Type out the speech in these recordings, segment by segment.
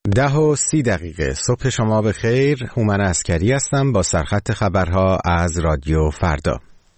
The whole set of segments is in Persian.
10:30 صبح شما به خیر. هومن عسکری هستم با سرخط خبرها از رادیو فردا.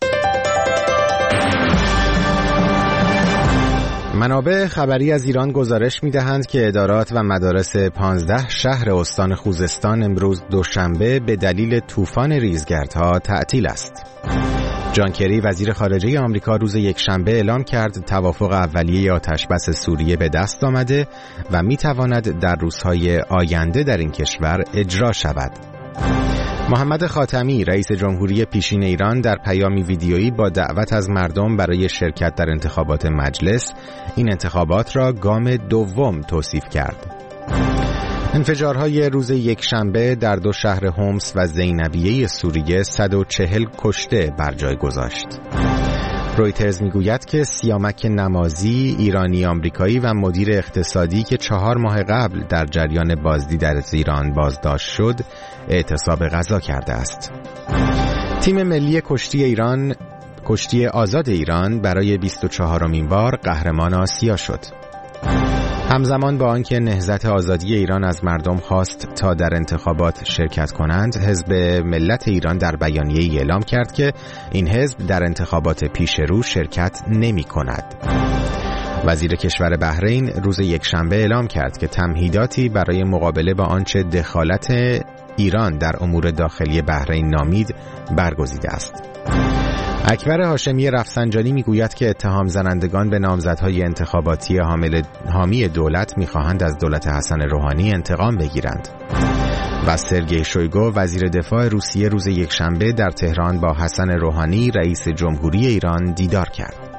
منابع خبری از ایران گزارش می‌دهند که ادارات و مدارس 15 شهر استان خوزستان امروز دوشنبه به دلیل طوفان ریزگردها تعطیل است. جان کری وزیر خارجه آمریکا روز یکشنبه اعلام کرد توافق اولیه آتشبس سوریه به دست آمده و می‌تواند در روزهای آینده در این کشور اجرا شود. محمد خاتمی رئیس جمهوری پیشین ایران در پیامی ویدیویی با دعوت از مردم برای شرکت در انتخابات مجلس این انتخابات را گام دوم توصیف کرد. انفجارهای روز یکشنبه در دو شهر حمص و زینبیه سوریه 140 کشته بر جای گذاشت. رویترز میگوید که سیامک نمازی ایرانی آمریکایی و مدیر اقتصادی که 4 ماه قبل در جریان بازدید از ایران بازداشت شد اعتصاب غذا کرده است. تیم ملی کشتی آزاد ایران برای 24مین بار قهرمان آسیا شد. همزمان با آنکه نهضت آزادی ایران از مردم خواست تا در انتخابات شرکت کنند، حزب ملت ایران در بیانیه‌ای اعلام کرد که این حزب در انتخابات پیش رو شرکت نمی کند. وزیر کشور بحرین روز یکشنبه اعلام کرد که تمهیداتی برای مقابله با آنچه دخالت ایران در امور داخلی بحرین نامید برگزیده است. اکبر هاشمی رفسنجانی میگوید که اتهام زنندگان به نامزدهای انتخاباتی حامی دولت میخواهند از دولت حسن روحانی انتقام بگیرند. و سرگئی شویگو وزیر دفاع روسیه روز یکشنبه در تهران با حسن روحانی رئیس جمهوری ایران دیدار کرد.